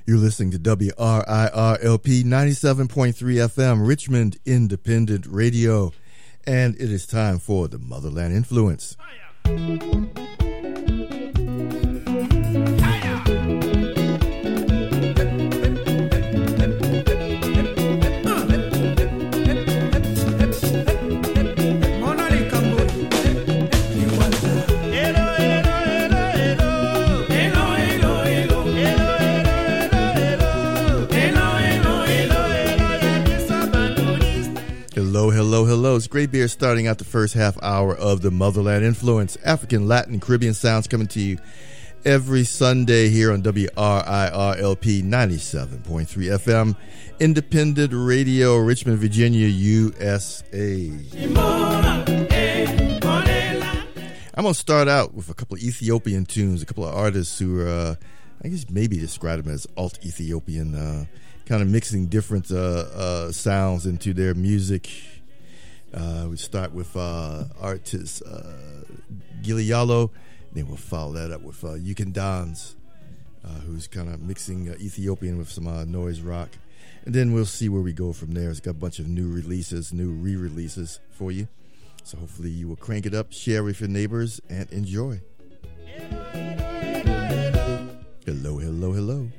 You're listening to WRIRLP 97.3 FM, Richmond Independent Radio, and it is time for the Motherland Influence. Hello. It's Grey Beard starting out the first half hour of the Motherland Influence. African, Latin, Caribbean sounds coming to you every Sunday here on WRIRLP 97.3 FM, Independent Radio, Richmond, Virginia, USA. I'm going to start out with a couple of Ethiopian tunes, a couple of artists who are, I guess maybe describe them as alt-Ethiopian, kind of mixing different sounds into their music. We start with artist Giliyalo, then we'll follow that up with Yukin Dance, who's kind of mixing Ethiopian with some noise rock. And then we'll see where we go from there. It's got a bunch of new releases, new re-releases for you. So hopefully you will crank it up, share with your neighbors, and enjoy. Hello.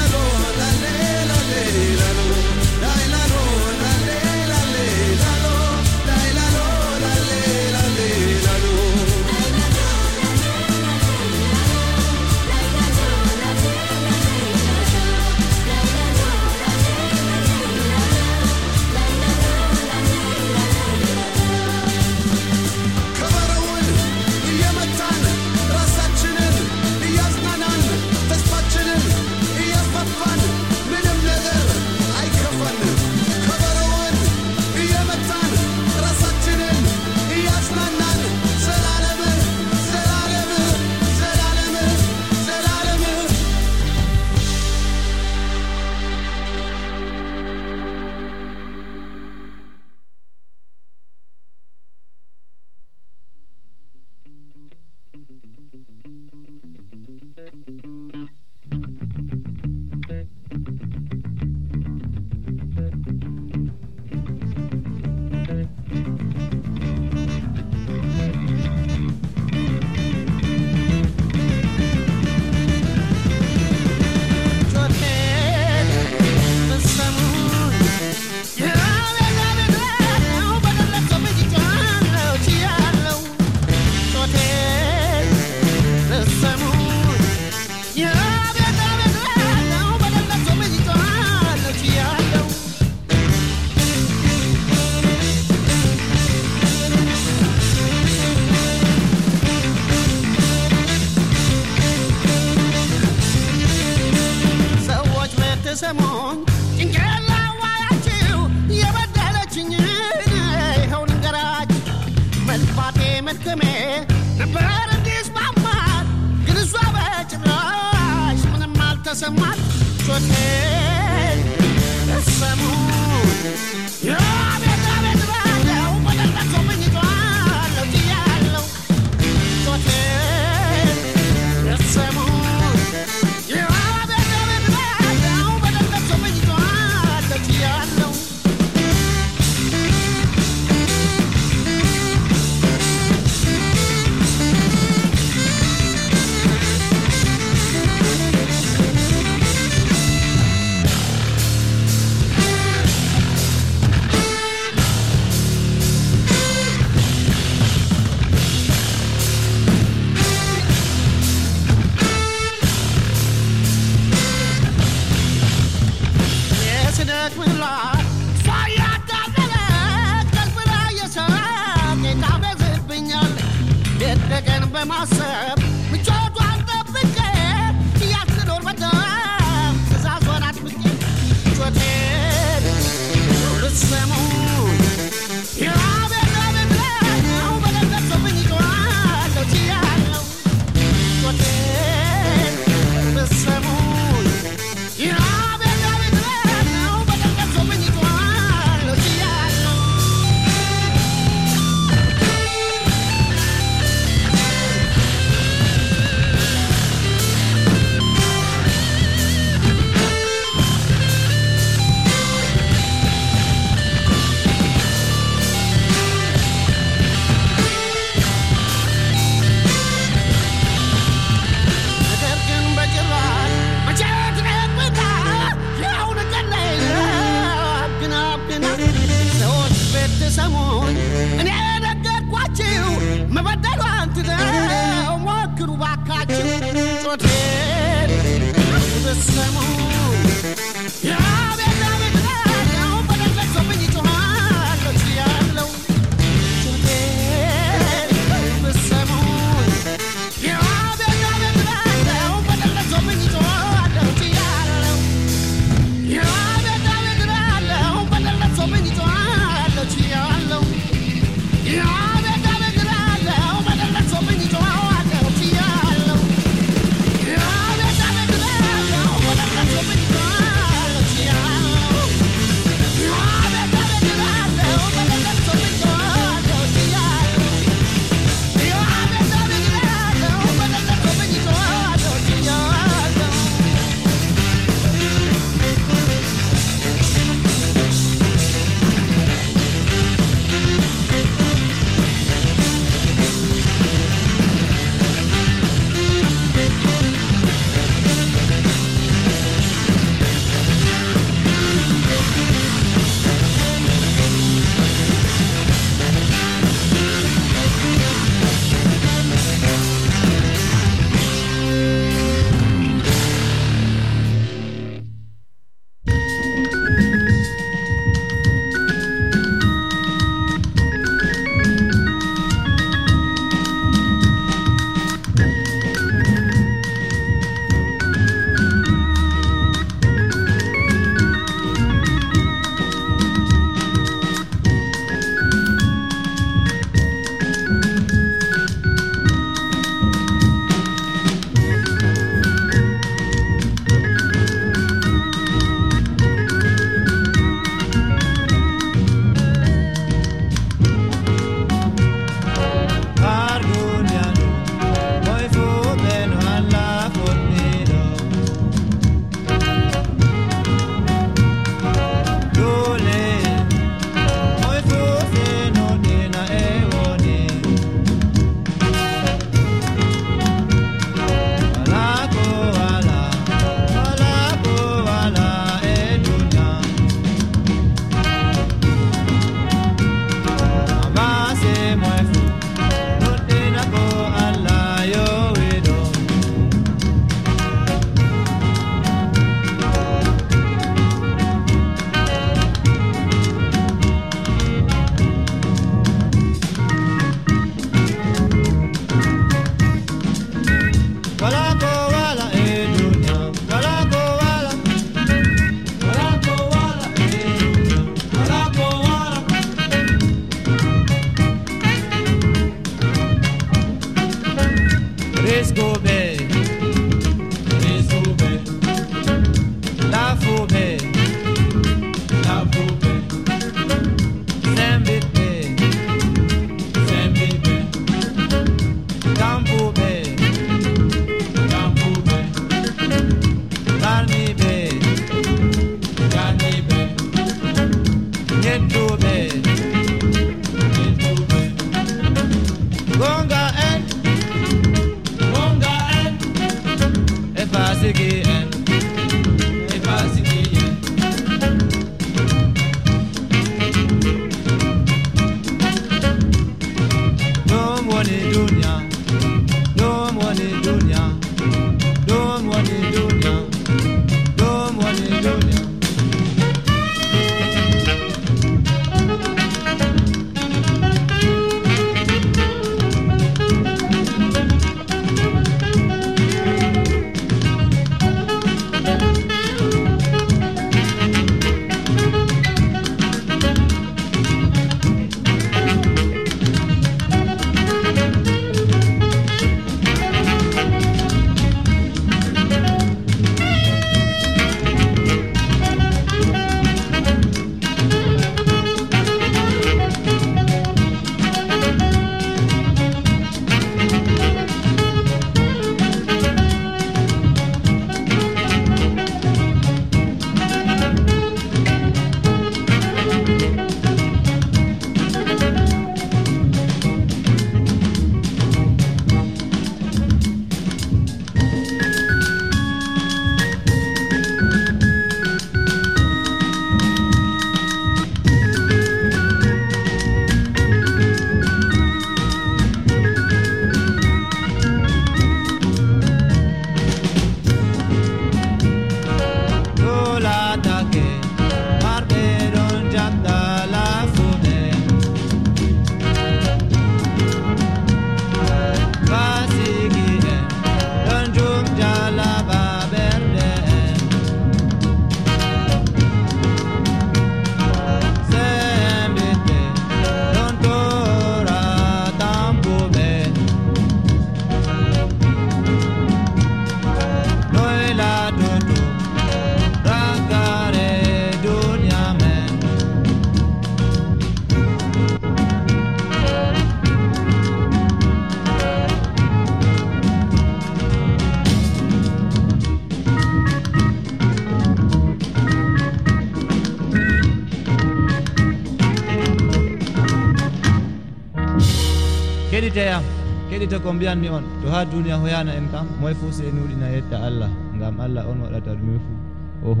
keɗita ko mbiyanmi on to ha duniya hoyana en kam moye fuu se nuɗina yetta Allah ngam Allah on waɗata ɗume fuu oho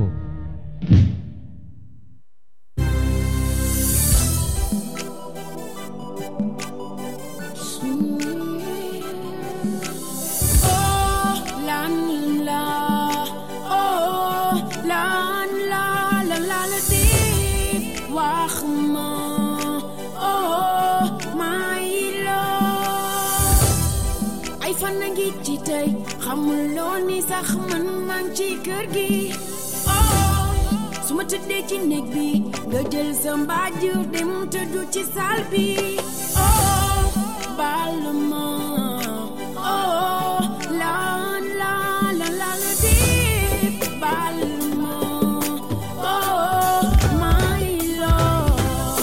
xamuloo ni sax man maa ngi ci kër gi oh su ma tëddee ci néeg bi nga jël sa mbaaju dem tëddu ci saal bi oh baal ma oh lan la di baal ma oh my love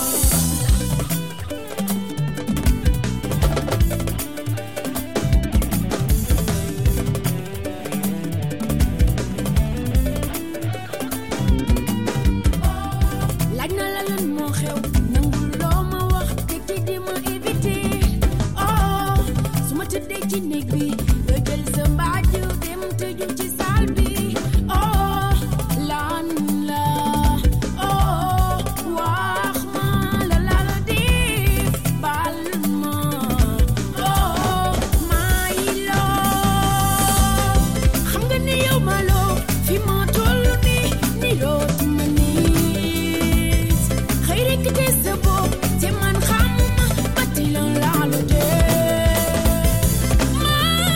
my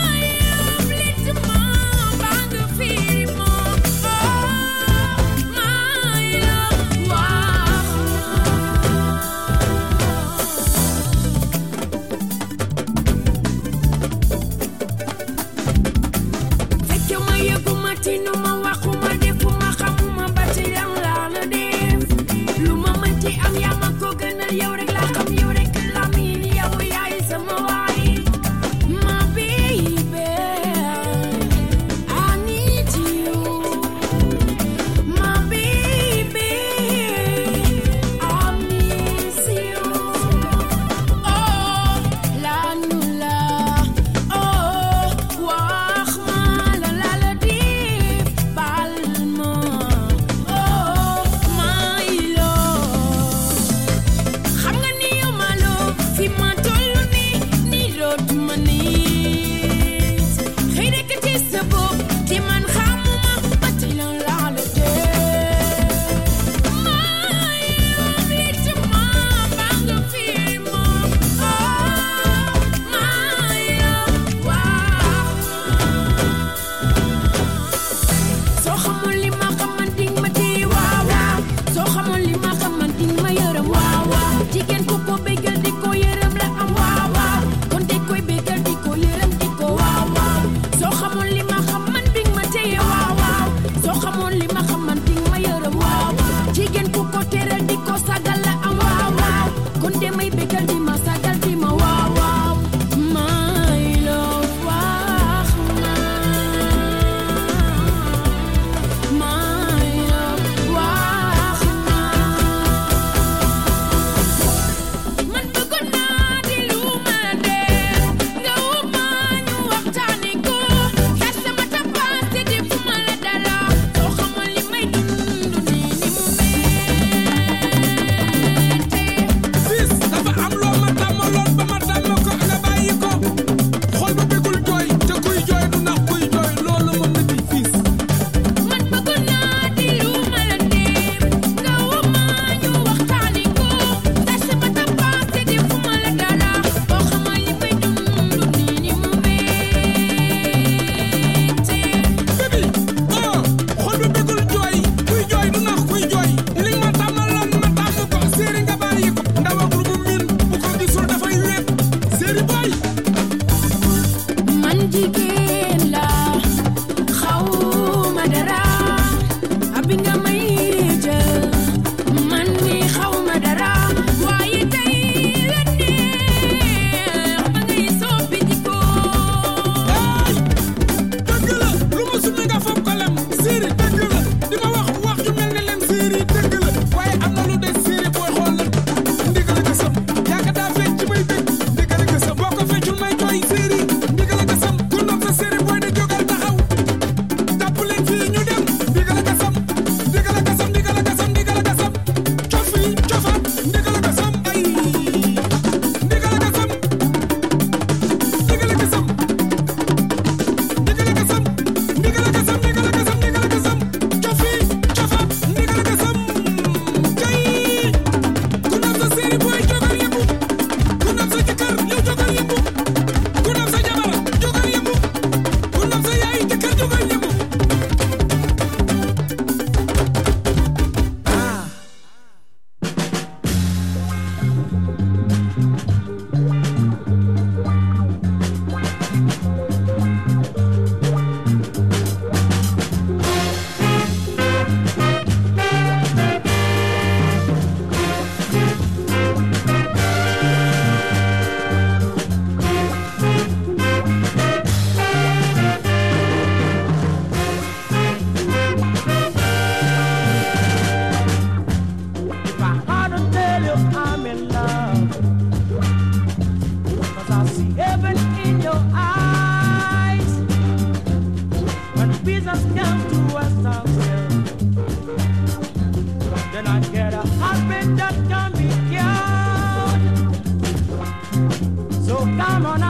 come on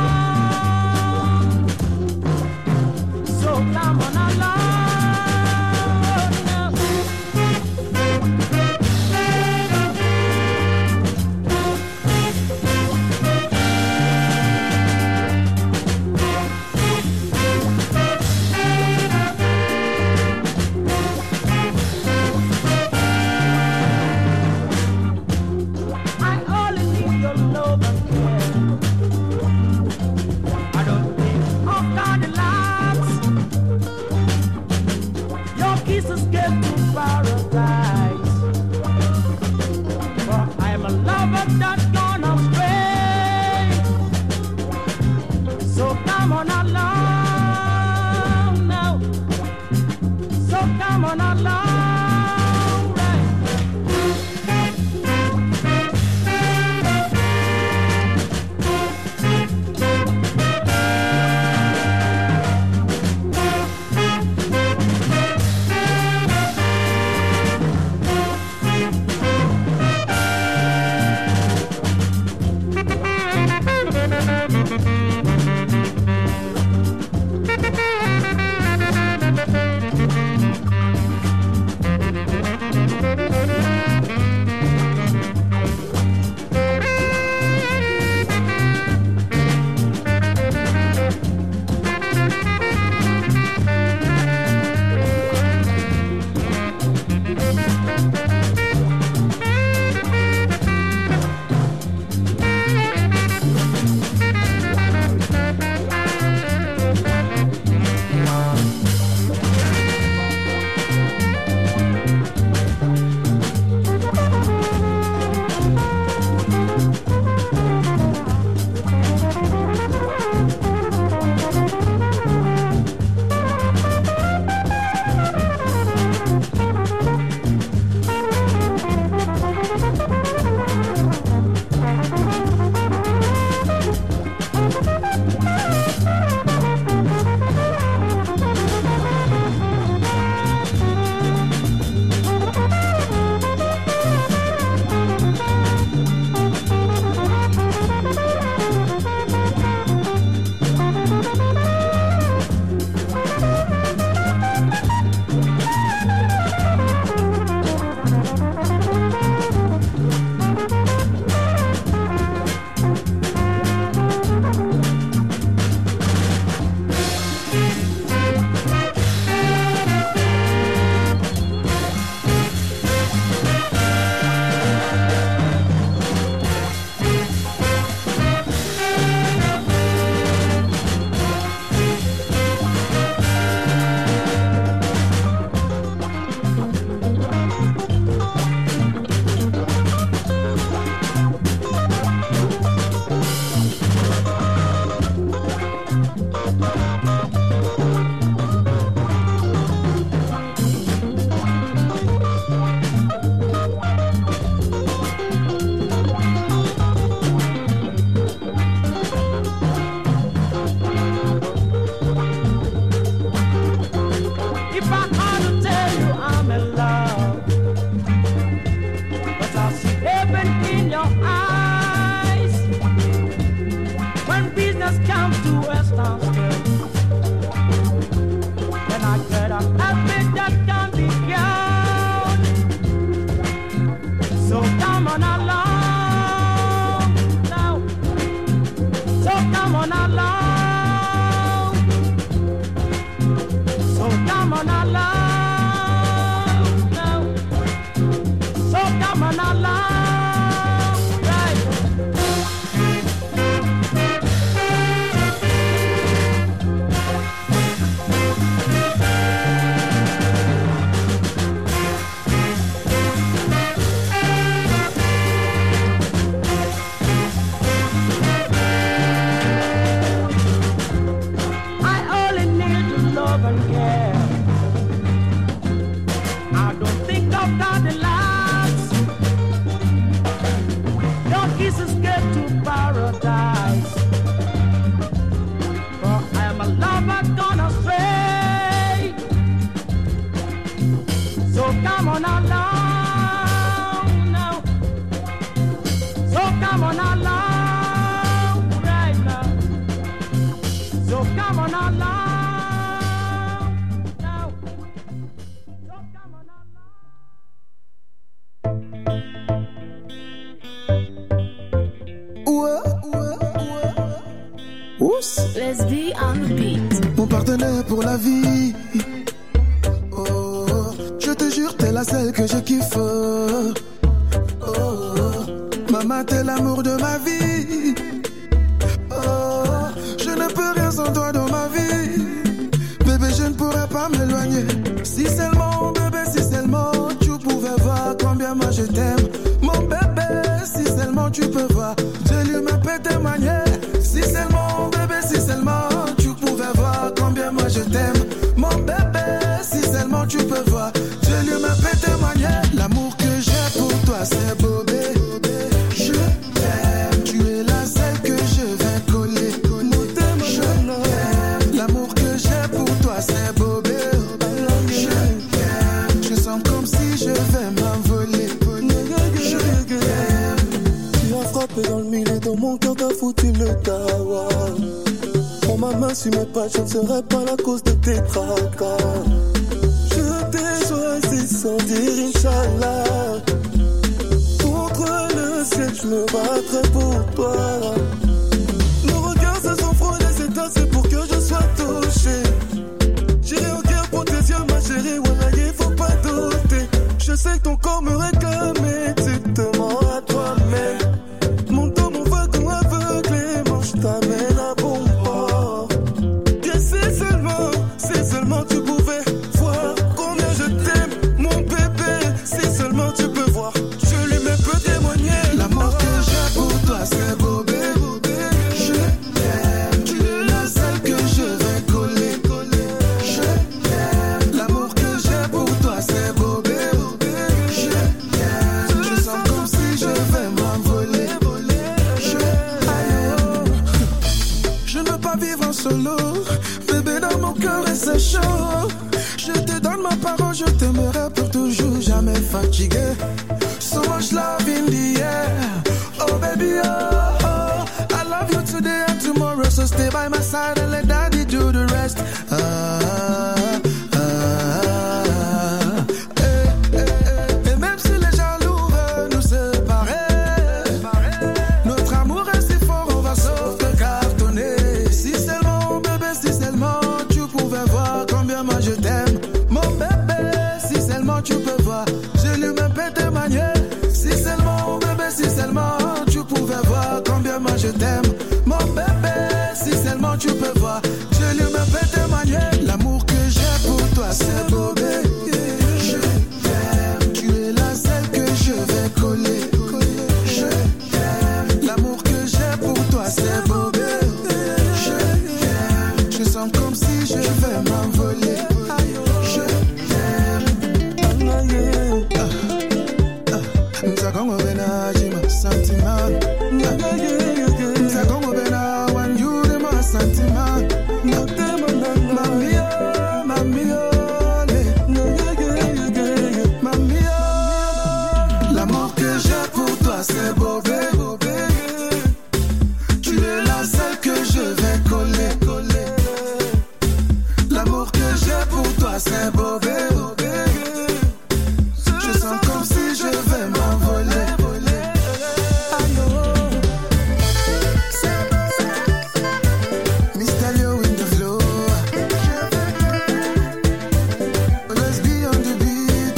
along. So come on along. come on along, right? Mousse, let's be on the beat. Mon partenaire pour la vie. Oh, je te jure, t'es la seule que je kiffe. Oh, maman, t'es l'amour de ma vie. Oh, je ne peux rien sans toi dans ma vie. Bébé, je ne pourrais pas m'éloigner. Si seulement, bébé, si seulement tu pouvais voir combien moi je t'aime. Mon bébé, si seulement tu peux voir, je lui me peux témoigner. Si seulement, bébé, si seulement tu pouvais voir combien moi je t'aime. Mon bébé, si seulement tu peux voir, je lui me peux témoigner. L'amour que j'ai pour toi, c'est beau, bébé. Je t'aime, tu es la seule que je vais coller. Je t'aime, l'amour que j'ai pour toi, c'est beau, bébé. Je t'aime, je sens comme si je vais m'envoler. Je t'aime. Tu as frappé dans le mille et dans mon cœur t'as foutu le kawa. Prends ma main sur mes pas, je ne serai pas la cause de tes tracas. Je t'ai choisi sans dire Inch'Allah. Contre le ciel, je me battrai pour toi. Nos regards se sont frôlés, c'est assez pour que je sois touché. J'irai au cœur pour tes yeux, ma chérie, voilà, il faut pas douter. Je sais que ton corps me réclame et tu te mens à toi-même. Mon dos, mon wagon aveuglément, je t'amène à bon port. Et si seulement tu pouvais voir combien je t'aime, mon bébé. Si seulement tu peux voir, je lui même peux témoigner. L'amour que j'ai pour toi, c'est beau, bébé. Je t'aime, tu es la seule que je vais coller. Je t'aime, l'amour que j'ai pour toi, c'est beau, bébé. Je t'aime, je sens comme si je vais m'envoler. Je ne veux pas vivre en solo, bébé, dans mon cœur et c'est chaud. Je te donne ma parole, je t'aimerai pour toujours, jamais fatigué. So much love in the air, oh baby, oh, oh. I love you today and tomorrow, so stay by my side and let daddy do the rest. Et même si les jaloux veulent nous séparer, notre amour est si fort, on va sauf que cartonner. Si seulement, bébé, si seulement tu pouvais voir combien moi je t'aime. Mon bébé, si seulement tu peux voir, je lui même peux témoigner. Si seulement, bébé, si seulement tu pouvais voir combien moi je t'aime. Mon bébé, si seulement tu peux voir, je lui même peux témoigner. L'amour que j'ai pour toi, c'est beau, bébé. Je t'aime, tu es la seule que je vais coller. Je t'aime, l'amour que j'ai pour toi, c'est beau, bébé. Je t'aime, je sens comme si je vais m'envoler. Je t'aime. Mzakongo bena jima sentiment. Mzakongo bena when you de ma sentiment. Mami oh, mami oh, mami oh. L'amour que j'ai pour toi c'est beau bébé. Tu es la seule que je vais coller. L'amour que j'ai pour toi c'est beau bébé. Je sens comme si je vais m'envoler. Mysterio in the flow. Let's be on the beat.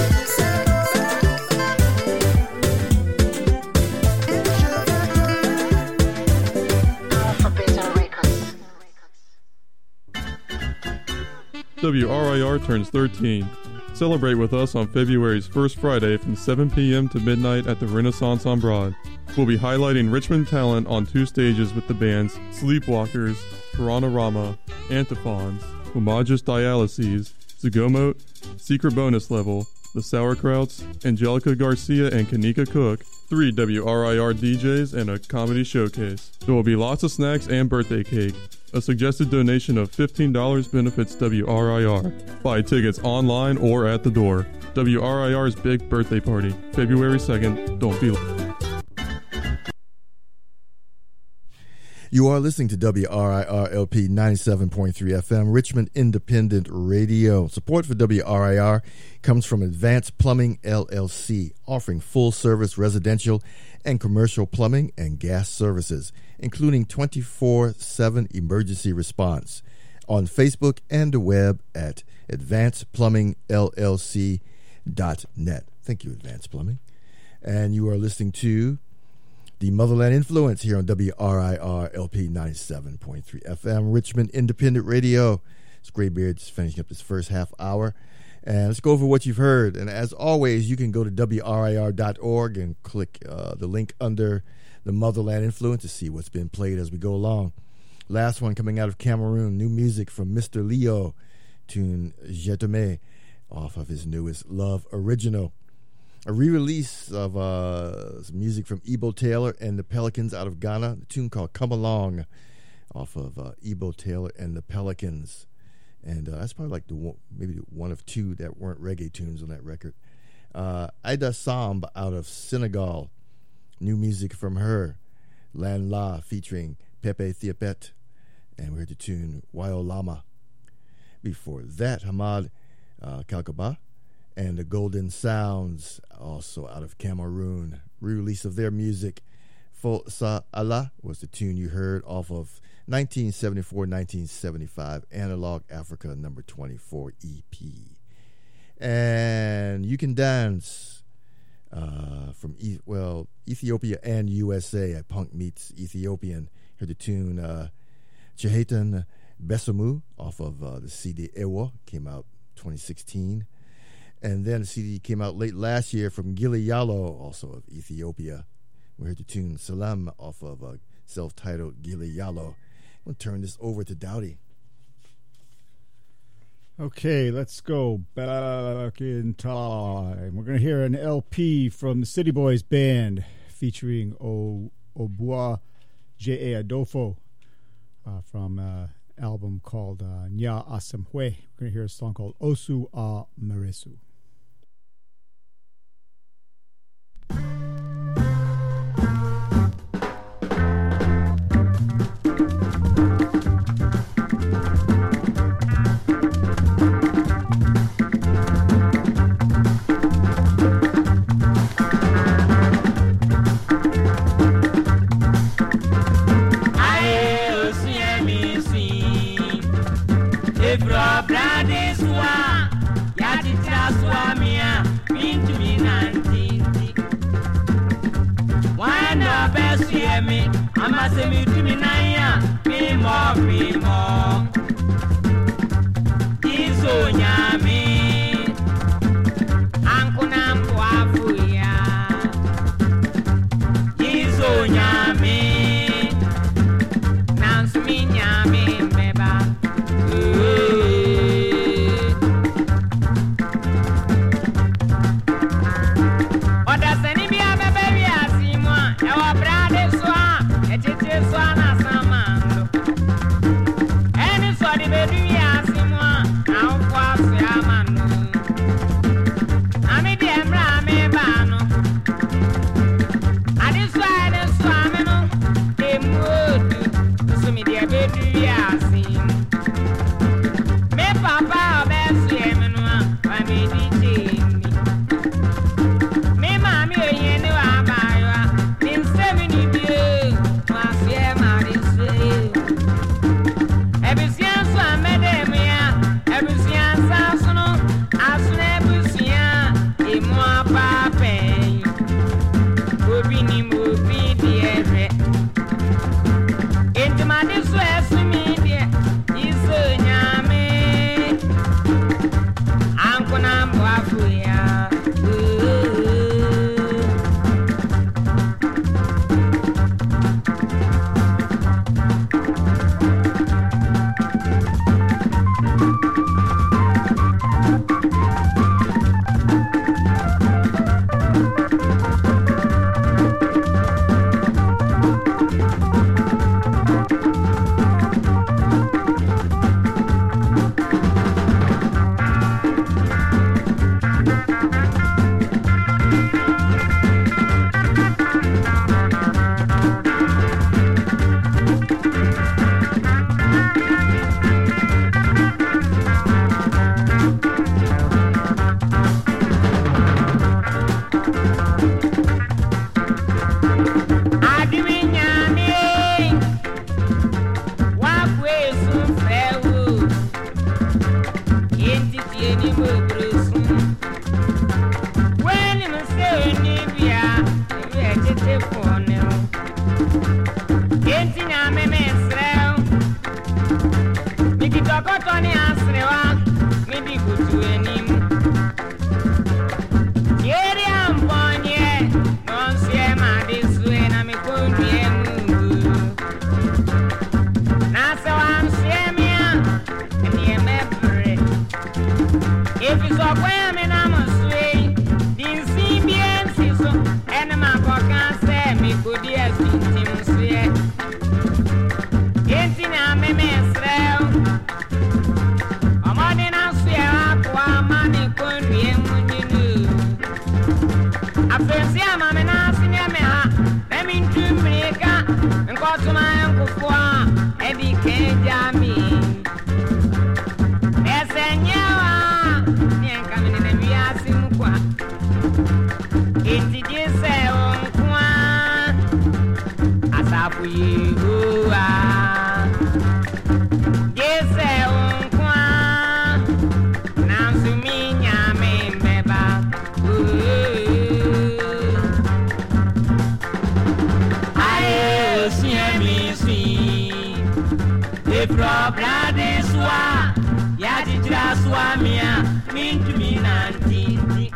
WRIR turns 13. Celebrate with us on February's first Friday from 7 p.m. to midnight at the Renaissance on Broad. We'll be highlighting Richmond talent on 2 stages with the bands Sleepwalkers, Piranha-Rama, Antiphons, Homages Dialyses, Zagomote, Secret Bonus Level, The Sauerkrauts, Angelica Garcia and Kanika Cook, 3 WRIR DJs, and a comedy showcase. There will be lots of snacks and birthday cake. A suggested donation of $15 benefits WRIR. Buy tickets online or at the door. WRIR's big birthday party, February 2nd. Don't be late. You are listening to WRIR-LP 97.3 FM, Richmond Independent Radio. Support for WRIR comes from Advanced Plumbing, LLC, offering full-service residential and commercial plumbing and gas services, including 24/7 emergency response. On Facebook and the web at advancedplumbingllc.net. Thank you, Advanced Plumbing. And you are listening to the Motherland Influence here on WRIR-LP 97.3 FM, Richmond Independent Radio. It's Graybeard's finishing up this first half hour. And let's go over what you've heard. And as always, you can go to WRIR.org and click the link under the Motherland Influence to see what's been played as we go along. Last one coming out of Cameroon, new music from Mr. Leo, tune Je t'aime, off of his newest Love Original. A re-release of some music from Ebo Taylor and the Pelicans out of Ghana, a tune called Come Along, off of Ebo Taylor and the Pelicans. And that's probably like maybe one of two that weren't reggae tunes on that record. Aida Samb out of Senegal, new music from her, Lan La featuring Pepe Thiepet, and we heard the tune Wayo Lama. Before that, Hamad Kalkaba and the Golden Sounds, also out of Cameroon, re-release of their music. Fo Sa Allah was the tune you heard off of 1974-1975 Analog Africa number 24 EP. And You Can Dance from Ethiopia and USA at Punk Meets Ethiopian. Heard the tune Chehetan Besamu off of the CD Ewa, came out 2016. And then the CD came out late last year from Gili Yalo, also of Ethiopia. We heard the tune Salam off of a self-titled Gili Yalo. I'm going to turn this over to Dowdy. Okay, let's go back in time. We're going to hear an LP from the City Boys Band featuring Obua J.A. Adofo from an album called Nya Asemhwe. We're going to hear a song called Osu A Meresu. I'ma say me to me naya, me more, Iso nyami, Ankuna mwafuya, Iso nyami, Nansumi nyami mbeba. Oda seni biya bebe biya simwa, ewa brade swa. It's one Enti na me mesrel. Mi kitoko ni asrewa. Mi di kutu enim. Yeri amponye. Non sie ma disue na mi kunye mungu. Na se wan sie mia. Eni emebre. If you so kwe me na mosue. Din si bien si so. Ene ma kokan se mi kudi esinti musue. Enti na me mesrel. Amani na sue akwa mani kunye mungu. Afensi ama me na sinye me ha. Nemi ntumrika. Nkotuma nkufua. Ebi keja mi. Esenyewa. Nienka minene biasi mkwa. Enti jise onkwa. Asafu Yehowa. Jise onkwa. Namsumi nyame mbeba. Aye osiemi si. Efro brade swa. Yadi jira swa mia. Mintu minantiti.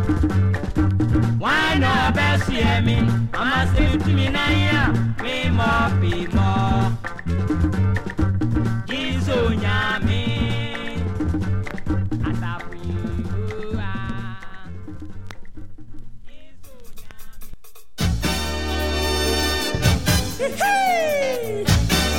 Why no best hear me? I'ma say to me now, me more, be more. Gizo nyame, asafu Yehowa. Gizo nyame.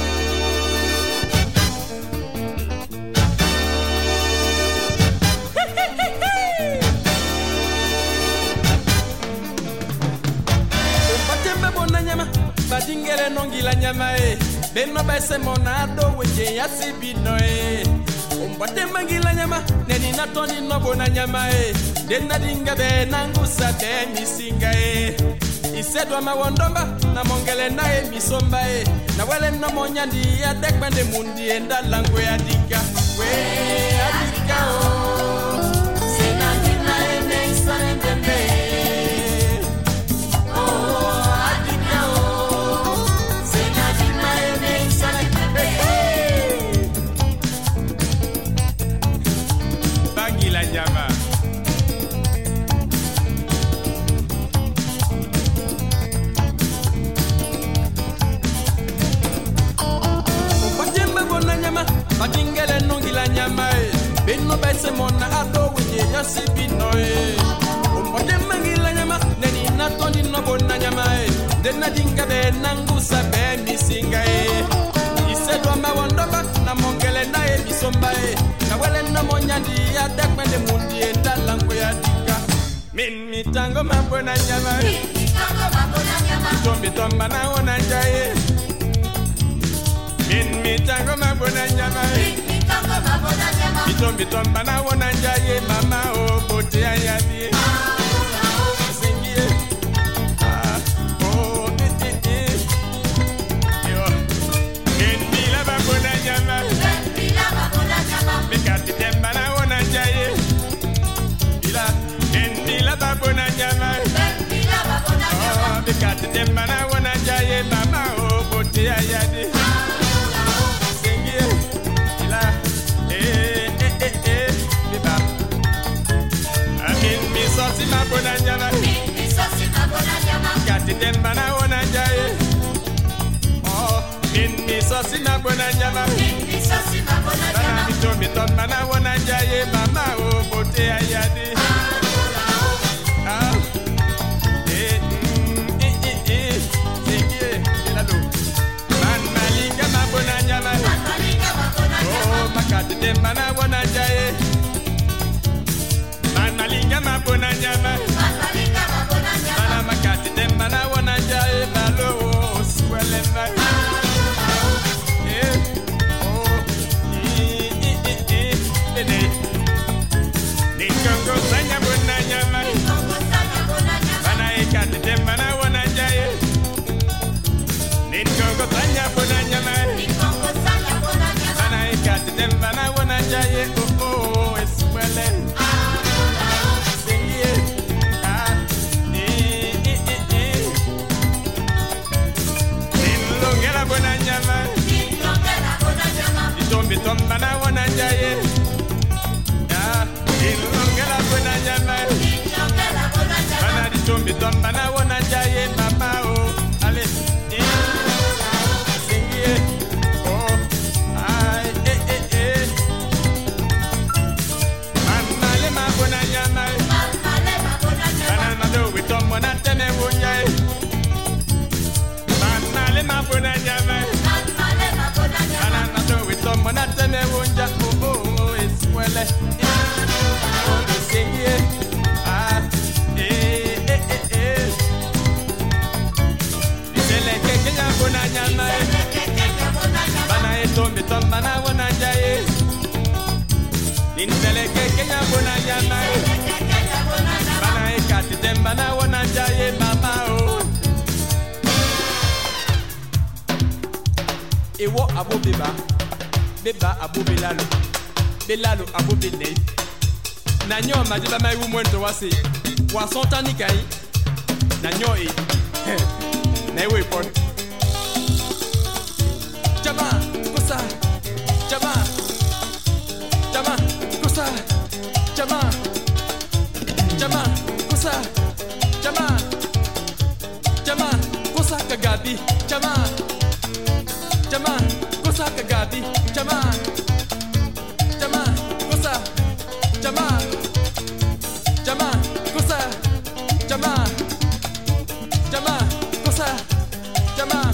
Badingere nongila nyama Beno bese monado weje yasibino Umbate mangila nyama Neni natoni nobo na nyama Dena dinga be nangusa be misinga Isedwa mawondomba na mongele na misomba Na wele no monyandi ya dekbande mundi enda langwe adika We adika Sena nina nexa ndembe Llama. Wajembe bona nyama, badingele nongila nyama Beno bese mona ado wenye yasibino Wajembe ngila nyama, neni natoni no bona nyama Dena dinga be nangusa be misinga Isedwa mawondoba na mongele na misomba Na wele no monyandi ya dekmende mundi enda lango ya dika Min mitango mabona nyama Tombi tomba na ona njaye Min mitango mabona nyama Tombi tomba na ona njaye Mama o bote ya yadi Singie Oh Yo Min mila mabona nyama Mikati temba na ona njaye Bila Kendila babona nyama Oh mikati temba na ona njaye Mama o bote ya yadi Singie Bila Biba Amin misosi mabona nyama Mikati temba na ona njaye Oh min misosi mabona nyama Bana mitombi tomba na wana jaye mama o bote ayade Ah Singie Ilalo Man malinga mabona nyama Oh makati temba na wana jaye Man malinga mabona nyama Bana makati temba na wana jaye Balo swele mba Nikongo sanya bona nyama Bana ikati temba na wana jaye Nikongo sanya bona nyama Bana ikati temba na wana jaye Oh oh eswele Singie Ninlongela tomba na wana jaye. Ah, ilongela bona nyama. Bana di tombi tomba na wana jaye mama oh. Allez. Singie. Oh. Ai Mama le ma bona nyama. Bana na do we tomba na tene wonya. Mama le ma bona nyama. Someone at the Wunja, oh, it's well. Sing it, it's a Kenya Bonana, Bana told me Tombana Wanajaye. In the Kenya Bonana, Bana Katembana Wanajaye, Mama. Ewo Abu Biba. Beba abu belalo belalo abu bene nanyo madiba mai umwento wase wasonta ni kai nanyo na ewe pon jama kosa jama kosa jama kosa jama kosa kagabi jama kosa kagabi Jama, kosa, Jama, kosa, Jama, kosa, Jama,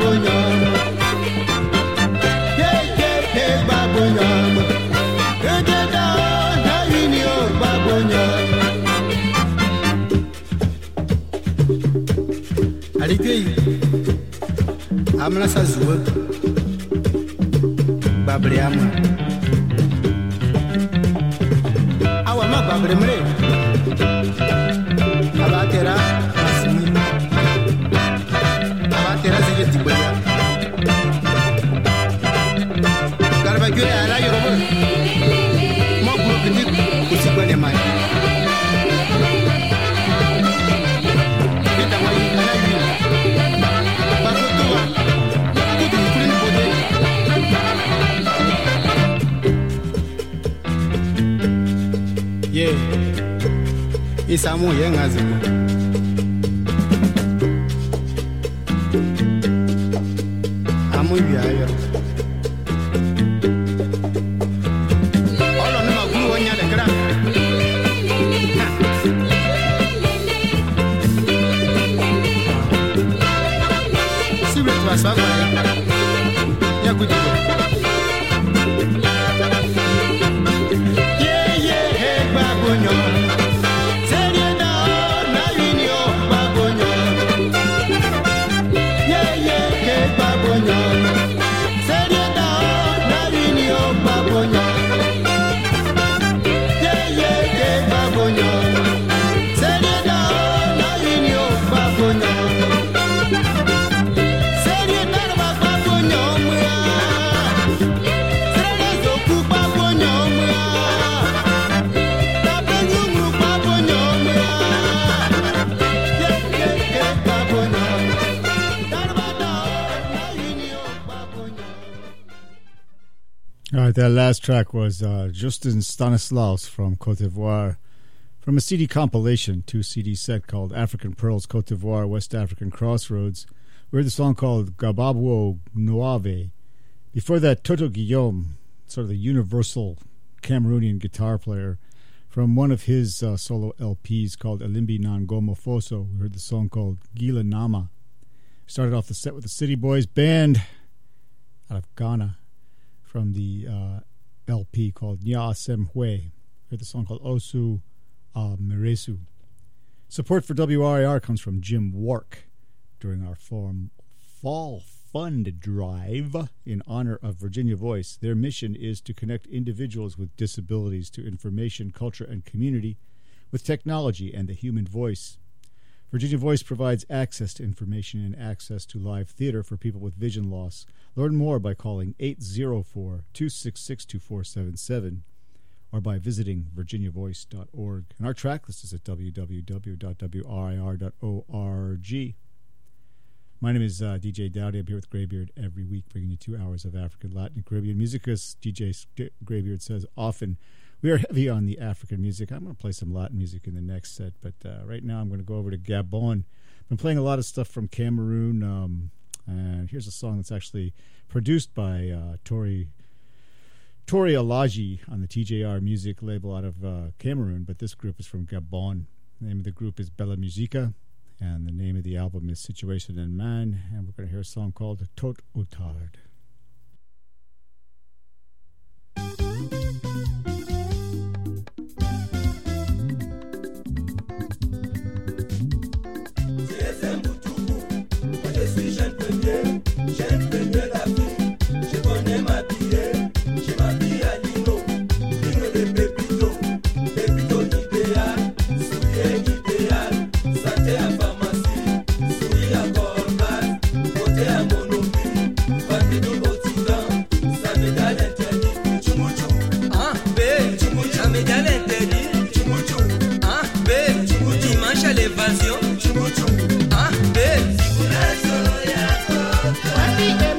babonyama. Hey, babonyama. Ededa na winio babonyama. Alikei. Amna sazuwa. Babriama. Awa ma babremre. Abatera asimi. Abatera zige tiboya. Garba gure ala yorobo. Mo groupe ni kusikwane mai. Kita mai ala yini. Bakotuwa. Kutu kulini bode. Yeah. Isamu yengazi. Amu yayo. Olo nima gulu wonya de kra. Sibe twa sawa. Ya kujibo. Babonyo, serieda na winio babonyo. Yeah, babonyo, serieda na winio babonyo. Yeah, babonyo, serieda na winio babonyo. Serieda na babonyo mwa, serieda zoku babonyo mwa. All right, that last track was Justin Stanislaus from Côte d'Ivoire, from a CD compilation, 2-CD set called African Pearls, Côte d'Ivoire, West African Crossroads. We heard the song called Gababwo Noave. Before that, Toto Guillaume, sort of the universal Cameroonian guitar player, from one of his solo LPs called Elimbi Nangomo Foso. We heard the song called Gila Nama. Started off the set with the City Boys Band out of Ghana, from the LP called Nya Semhwe. Heard the song called Osu Meresu. Support for WRIR comes from Jim Wark during our Fall Fund Drive in honor of Virginia Voice. Their mission is to connect individuals with disabilities to information, culture, and community with technology and the human voice. Virginia Voice provides access to information and access to live theater for people with vision loss. Learn more by calling 804-266-2477 or by visiting virginiavoice.org. And our track list is at www.wrir.org. My name is DJ Dowdy. I'm here with Graybeard every week, bringing you 2 hours of African, Latin, and Caribbean music. As DJ Graybeard says often, we are heavy on the African music. I'm going to play some Latin music in the next set, but right now I'm going to go over to Gabon. I've been playing a lot of stuff from Cameroon, and here's a song that's actually produced by Tori Alaji on the TJR music label out of Cameroon, but this group is from Gabon. The name of the group is Bella Musica, and the name of the album is Situation and Man, and we're going to hear a song called Tot Outard. L'évasion. Ah,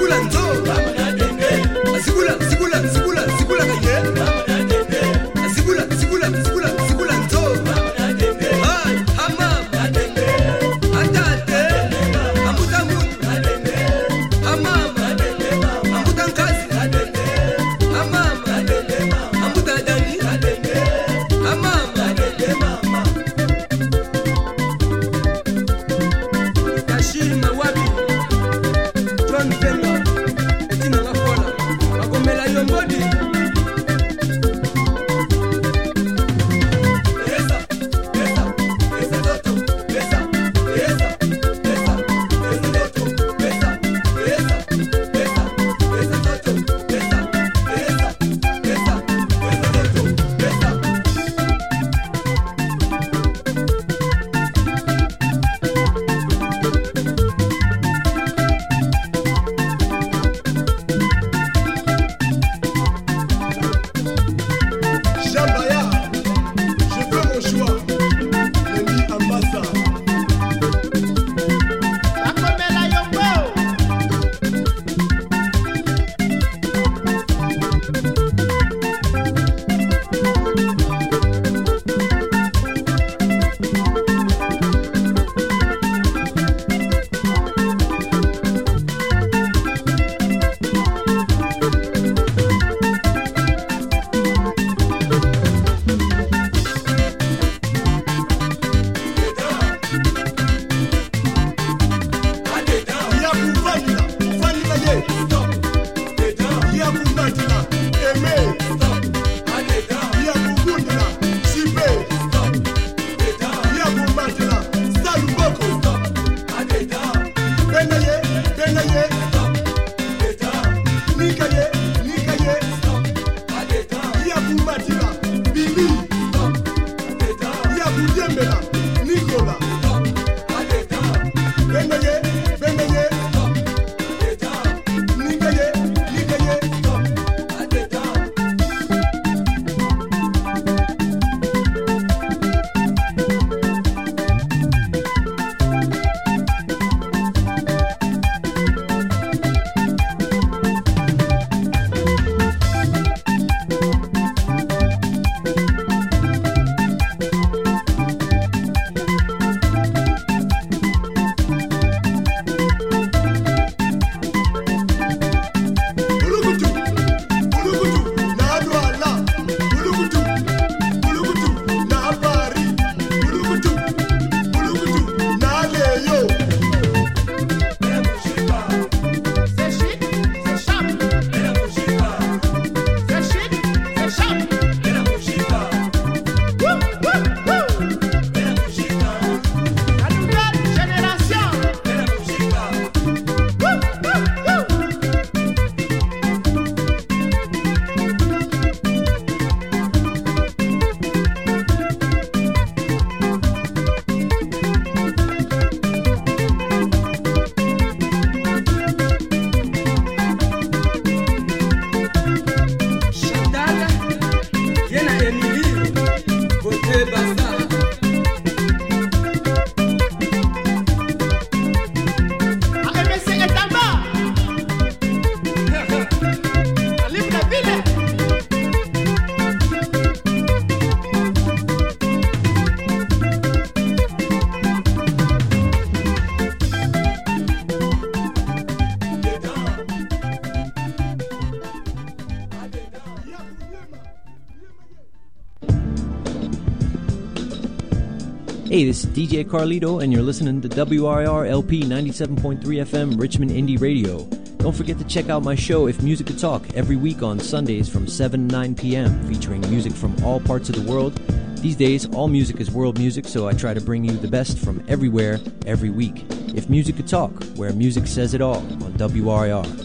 Hey, this is DJ Carlito, and you're listening to WRIR LP 97.3 FM Richmond Indie Radio. Don't forget to check out my show, If Music Could Talk, every week on Sundays from 7 to 9 p.m., featuring music from all parts of the world. These days, all music is world music, so I try to bring you the best from everywhere, every week. If Music Could Talk, where music says it all, on WRIR.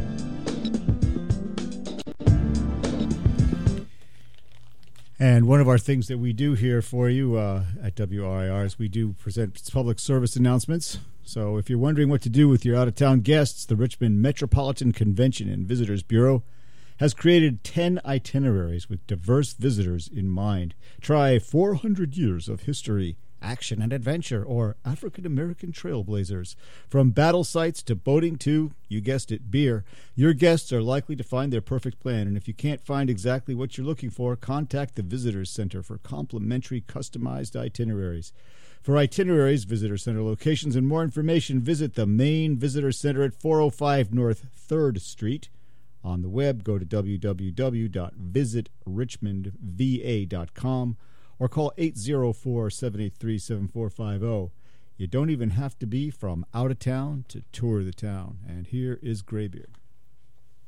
And one of our things that we do here for you at WRIR is we do present public service announcements. So if you're wondering what to do with your out-of-town guests, the Richmond Metropolitan Convention and Visitors Bureau has created 10 itineraries with diverse visitors in mind. Try 400 years of history action and adventure, or African American trailblazers. From battle sites to boating to, you guessed it, beer, your guests are likely to find their perfect plan. And if you can't find exactly what you're looking for, contact the Visitors Center for complimentary customized itineraries. For itineraries, Visitor Center locations, and more information, visit the main Visitor Center at 405 North 3rd Street. On the web, go to www.visitrichmondva.com or call 804-783-7450. You don't even have to be from out of town to tour the town. And here is Graybeard.